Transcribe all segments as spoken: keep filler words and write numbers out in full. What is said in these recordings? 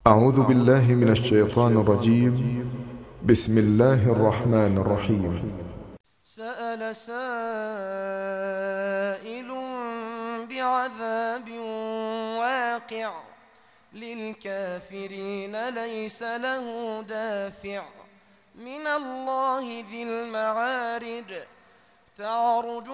أعوذ بالله من الشيطان الرجيم. بسم الله الرحمن الرحيم. سأل سائل بعذاب واقع للكافرين ليس له دافع من الله ذي المعارج تعرج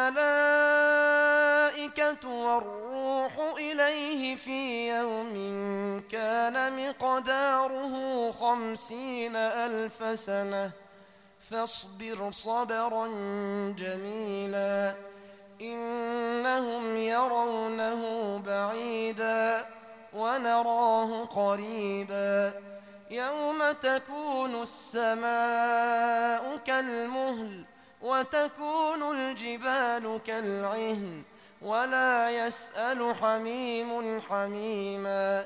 الملائكة والروح إليه في يوم كان مقداره خمسين ألف سنة فاصبر صبرا جميلا إنهم يرونه بعيدا ونراه قريبا يوم تكون السماء كالمهل وتكون الجبال كالعهن ولا يسأل حميم حميما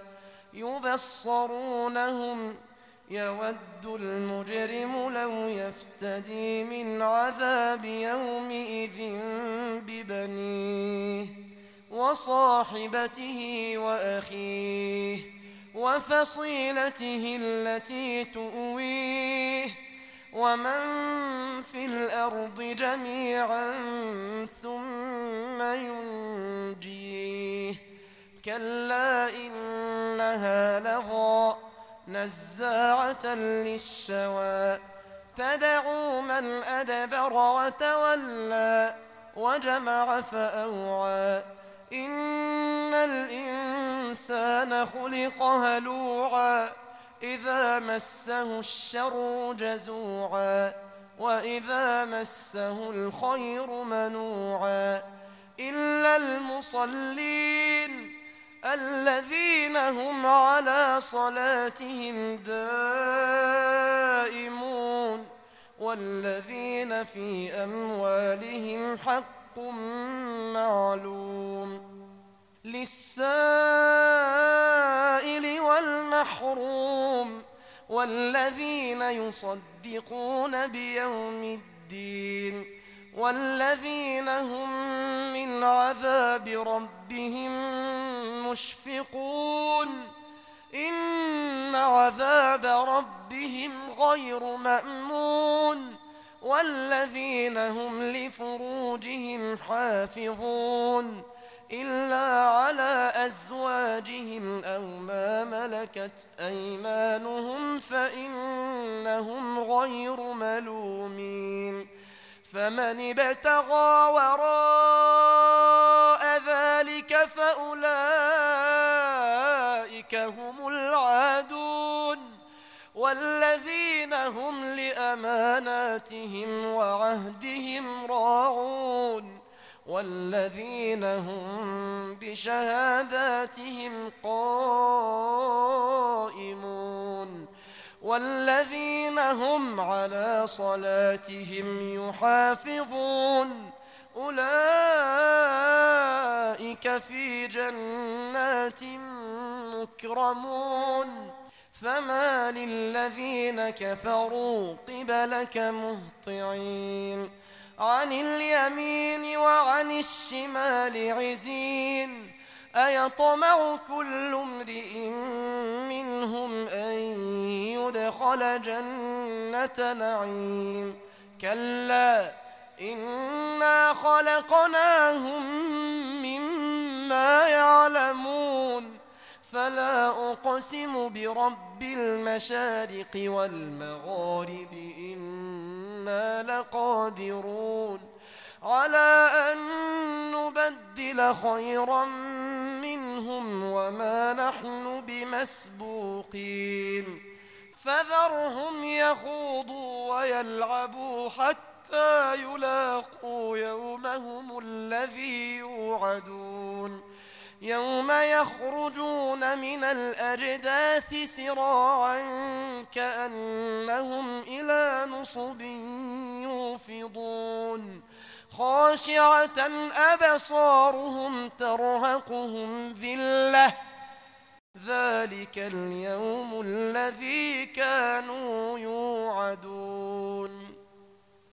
يبصرونهم يود المجرم لو يفتدي من عذاب يومئذ ببنيه وصاحبته وأخيه وفصيلته التي تؤويه ومن في الأرض جميعا ثم ينجيه كلا إنها لظى نزاعة للشوى تدعو من أدبر وتولى وجمع فأوعى إن الإنسان خلق هلوعا إذا مسه الشر جزوعا وإذا مسه الخير منوعا إلا المصلين الذين هم على صلاتهم دائمون والذين في أموالهم حق معلوم للسائل والمحروم والذين يصدقون بيوم الدين والذين هم من عذاب ربهم مشفقون إن عذاب ربهم غير مأمون والذين هم لفروجهم حافظون إلا على أزواجهم أو ما ملكت أيمانهم فإنهم غير ملومين فمن ابتغى وراء ذلك فأولئك هم العادون والذين هم لأماناتهم وعهدهم راعون والذين هم بشهاداتهم قائمون والذين هم على صلاتهم يحافظون أولئك في جنات مكرمون فما للذين كفروا قبلك مهطعين عن اليمين وعن الشمال عزين أيطمع كل امرئ منهم أن يدخل جنة نعيم كلا إنا خلقناهم مما يعلمون فلا أقسم برب المشارق والمغارب إنا لقادرون على أن نبدل خيرا منهم وما نحن بمسبوقين فذرهم يخوضوا ويلعبوا حتى يلاقوا يومهم الذي يوعدون يوم يخرجون من الأجداث سراعا كأنهم إلى نصب يوفضون خاشعة أبصارهم ترهقهم ذلة ذلك اليوم الذي كانوا يوعدون.